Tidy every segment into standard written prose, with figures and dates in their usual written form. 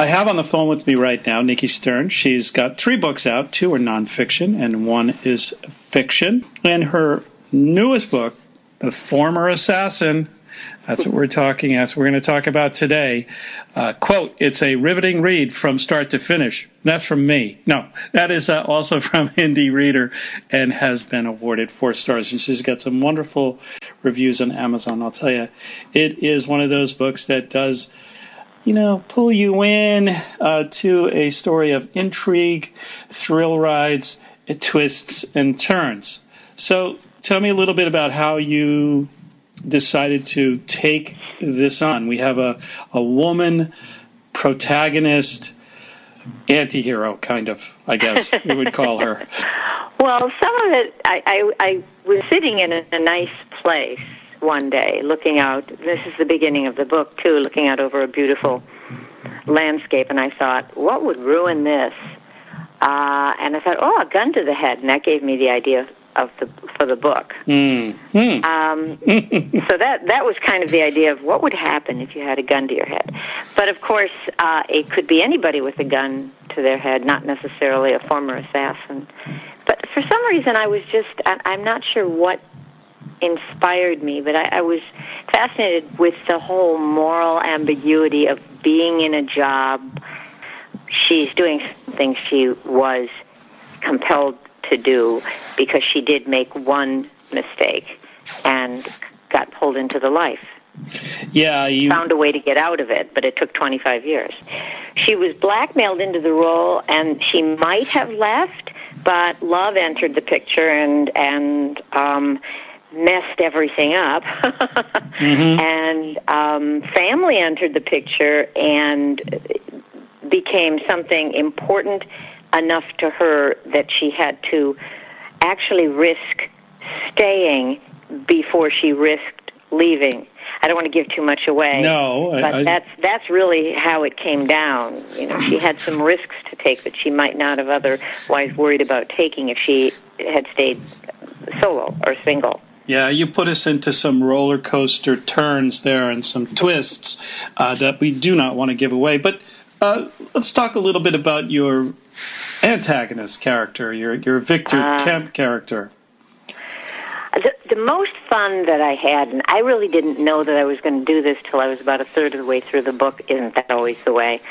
I have on the phone with me right now Nikki Stern. She's got 3 books out. 2 are nonfiction, and 1 is fiction. And her newest book, The Former Assassin, that's what we're talking. That's what we're going to talk about today. Quote, it's a riveting read from start to finish. That's from me. No, that is also from Indie Reader and has been awarded 4 stars. And she's got some wonderful reviews on Amazon. I'll tell you, it is one of those books that does, pull you in to a story of intrigue, thrill rides, twists, and turns. So tell me a little bit about how you decided to take this on. We have a woman protagonist, anti-hero, kind of, I guess we would call her. Well, some of it, I was sitting in a nice place one day, looking out. This is the beginning of the book, too, looking out over a beautiful landscape, and I thought, what would ruin this? And I thought, a gun to the head, and that gave me the idea for the book. So that was kind of the idea of what would happen if you had a gun to your head. But of course, it could be anybody with a gun to their head, not necessarily a former assassin. But for some reason, I'm not sure what inspired me, but I was fascinated with the whole moral ambiguity of being in a job. She's doing something she was compelled to do because she did make one mistake and got pulled into the life. Yeah, you found a way to get out of it, but it took 25 years. She was blackmailed into the role, and she might have left, but love entered the picture and messed everything up. And family entered the picture and became something important enough to her that she had to actually risk staying before she risked leaving. I don't want to give too much away. No, but that's really how it came down. She had some risks to take that she might not have otherwise worried about taking if she had stayed solo or single. Yeah, you put us into some roller coaster turns there and some twists that we do not want to give away. But let's talk a little bit about your antagonist character, your Victor Kemp character. The most fun that I had, and I really didn't know that I was going to do this till I was about a third of the way through the book. Isn't that always the way?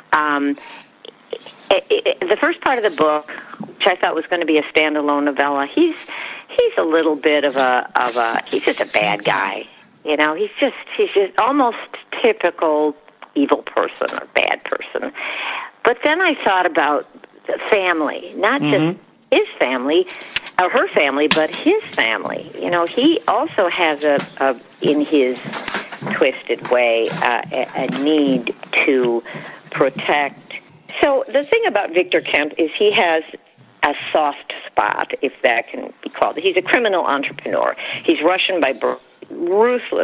The first part of the book, which I thought was going to be a standalone novella, he's a little bit of he's just a bad guy. He's just almost typical evil person or bad person. But then I thought about the family, not just his family, or her family, but his family. He also has in his twisted way, a need to protect. So the thing about Victor Kemp is he has a soft spot, if that can be called. He's a criminal entrepreneur. He's Russian by birth, ruthless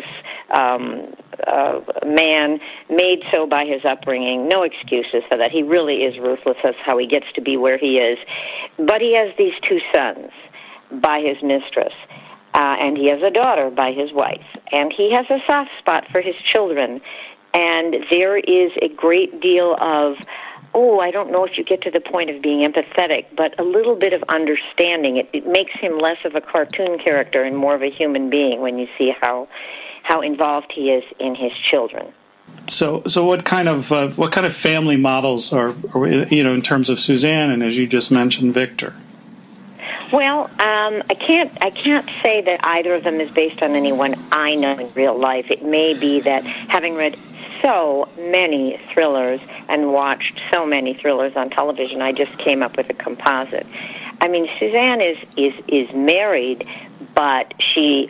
man, made so by his upbringing. No excuses for that. He really is ruthless. That's how he gets to be where he is. But he has these 2 sons by his mistress, and he has a daughter by his wife. And he has a soft spot for his children. And there is a great deal of, I don't know if you get to the point of being empathetic, but a little bit of understanding. It makes him less of a cartoon character and more of a human being when you see how involved he is in his children. So what kind of family models are in terms of Suzanne and, as you just mentioned, Victor? Well, I can't say that either of them is based on anyone I know in real life. It may be that having read so many thrillers and watched so many thrillers on television, I just came up with a composite. I mean, Suzanne is married, but she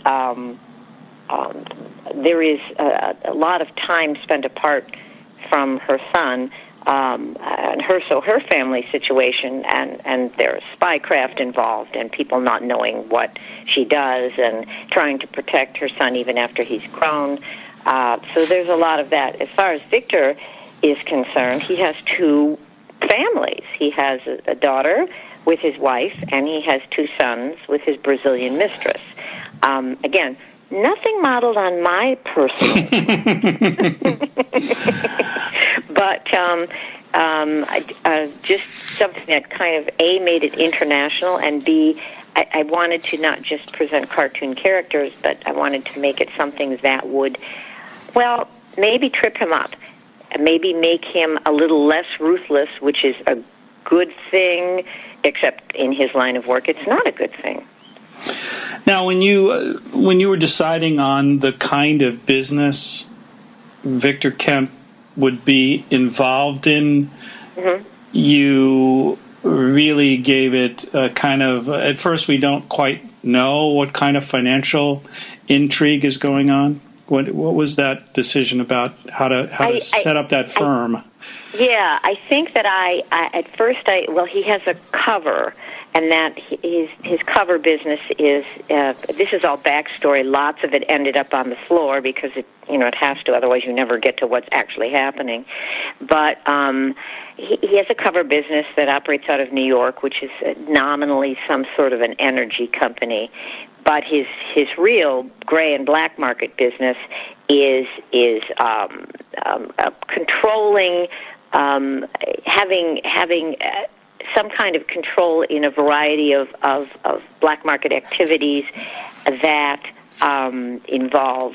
there is a lot of time spent apart from her son, and her family situation, and there's spycraft involved, and people not knowing what she does, and trying to protect her son even after he's grown. So there's a lot of that. As far as Victor is concerned, he has 2 families. He has a daughter with his wife, and he has 2 sons with his Brazilian mistress. Again, nothing modeled on my personal But just something that kind of A, made it international, and B, I wanted to not just present cartoon characters, but I wanted to make it something that would, well, maybe trip him up, maybe make him a little less ruthless, which is a good thing, except in his line of work, it's not a good thing. Now, when you were deciding on the kind of business Victor Kemp would be involved in, you really gave it a kind of, at first we don't quite know what kind of financial intrigue is going on. What was that decision about how to set up that firm? I think that at first he has a cover, and that his cover business is, this is all backstory. Lots of it ended up on the floor because it has to, otherwise you never get to what's actually happening. But he has a cover business that operates out of New York, which is nominally some sort of an energy company. But his real gray and black market business is controlling, having some kind of control in a variety of black market activities that involve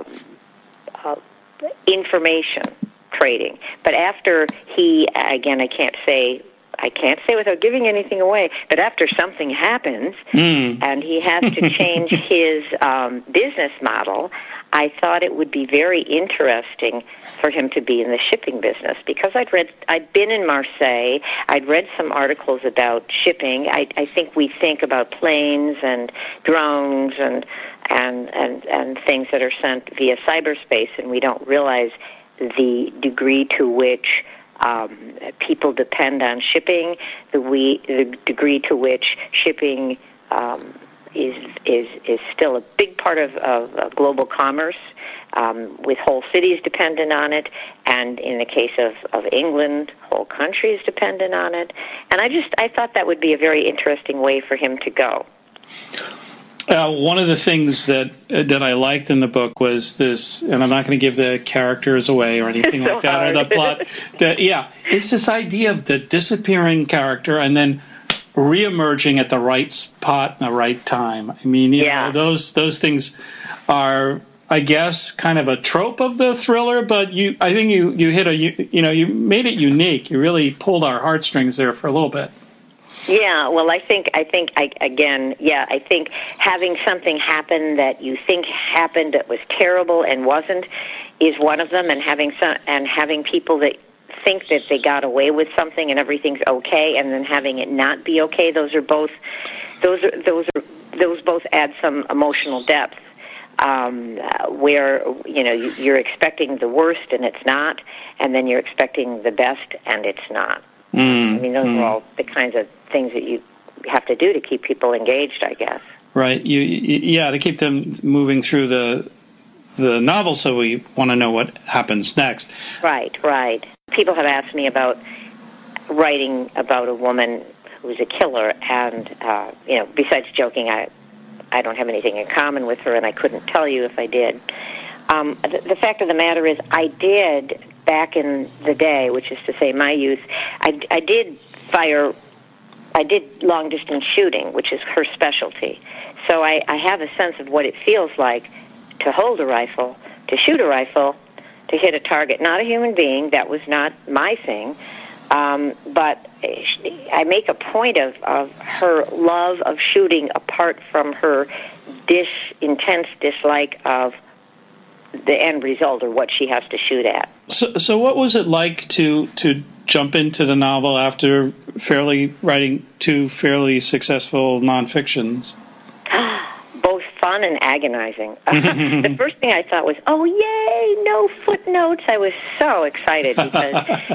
information trading. But after he, again, I can't say without giving anything away, but after something happens and he has to change his business model, I thought it would be very interesting for him to be in the shipping business, because I'd been in Marseille, I'd read some articles about shipping. I think we think about planes and drones and things that are sent via cyberspace, and we don't realize the degree to which people depend on shipping, the degree to which shipping is still a big part of global commerce, with whole cities dependent on it, and in the case of England, whole countries dependent on it. And I thought that would be a very interesting way for him to go. One of the things that I liked in the book was this, and I'm not going to give the characters away or anything like that, or the plot. It's this idea of the disappearing character and then reemerging at the right spot in the right time. I mean, you know, those things are, I guess, kind of a trope of the thriller, but I think you hit you made it unique. You really pulled our heartstrings there for a little bit. Yeah, well, I think having something happen that you think happened that was terrible and wasn't is one of them, and having people that think that they got away with something and everything's okay, and then having it not be okay. Those both add some emotional depth. Where you're expecting the worst and it's not, and then you're expecting the best and it's not. I mean, those are all the kinds of things that you have to do to keep people engaged, I guess. Right. To keep them moving through the novel, so we want to know what happens next. Right. People have asked me about writing about a woman who's a killer, and besides joking, I don't have anything in common with her, and I couldn't tell you if I did. The fact of the matter is, I did, back in the day, which is to say my youth, I did long-distance shooting, which is her specialty. So I have a sense of what it feels like to hold a rifle, to shoot a rifle, to hit a target. Not a human being, that was not my thing. But I make a point of her love of shooting apart from her intense dislike of the end result, or what she has to shoot at. So what was it like to jump into the novel after writing two fairly successful nonfictions? Both fun and agonizing. The first thing I thought was, oh, yay, no footnotes. I was so excited because,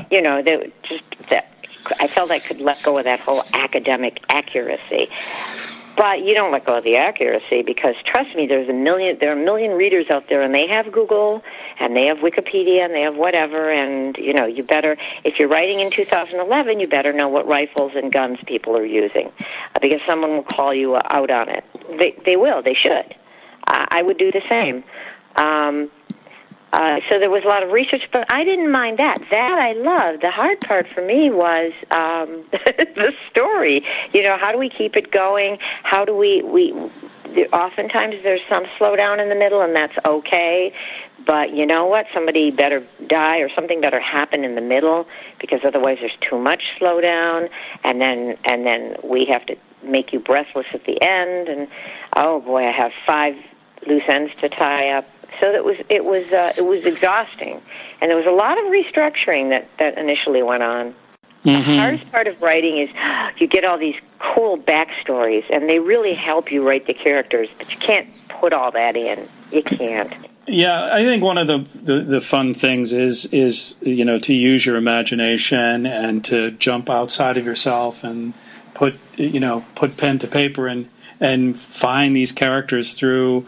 I felt I could let go of that whole academic accuracy. But you don't let go of the accuracy because, trust me, there are a million readers out there, and they have Google, and they have Wikipedia, and they have whatever, and, you better, if you're writing in 2011, you better know what rifles and guns people are using, because someone will call you out on it. They will. They should. I would do the same. So there was a lot of research, but I didn't mind that. That I loved. The hard part for me was the story. How do we keep it going? How do we oftentimes there's some slowdown in the middle, and that's okay. But you know what? Somebody better die or something better happen in the middle, because otherwise there's too much slowdown, and then we have to make you breathless at the end. And oh boy, I have 5 loose ends to tie up. So it was exhausting, and there was a lot of restructuring that initially went on. The hardest part of writing is you get all these cool backstories, and they really help you write the characters, but you can't put all that in. You can't. Yeah, I think one of the fun things is to use your imagination and to jump outside of yourself and put pen to paper and find these characters through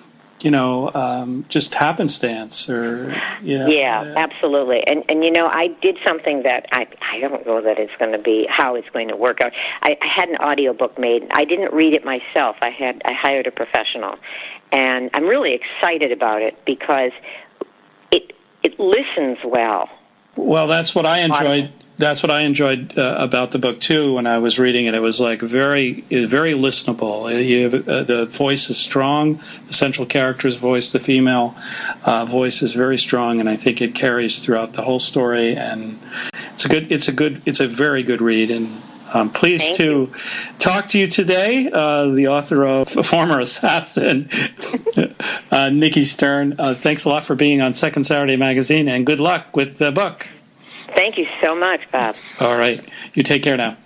just happenstance or Yeah, absolutely. And I did something that I don't know that it's going to be how it's going to work out. I had an audiobook made. I didn't read it myself. I hired a professional. And I'm really excited about it because it listens well. Well, that's what I enjoyed. That's what I enjoyed about the book too. When I was reading it, it was like very listenable. The voice is strong. The central character's voice, the female voice, is very strong, and I think it carries throughout the whole story. And it's a very good read. And I'm pleased to talk to you today, the author of Former Assassin, Nikki Stern. Thanks a lot for being on Second Saturday Magazine, and good luck with the book. Thank you so much, Bob. All right. You take care now.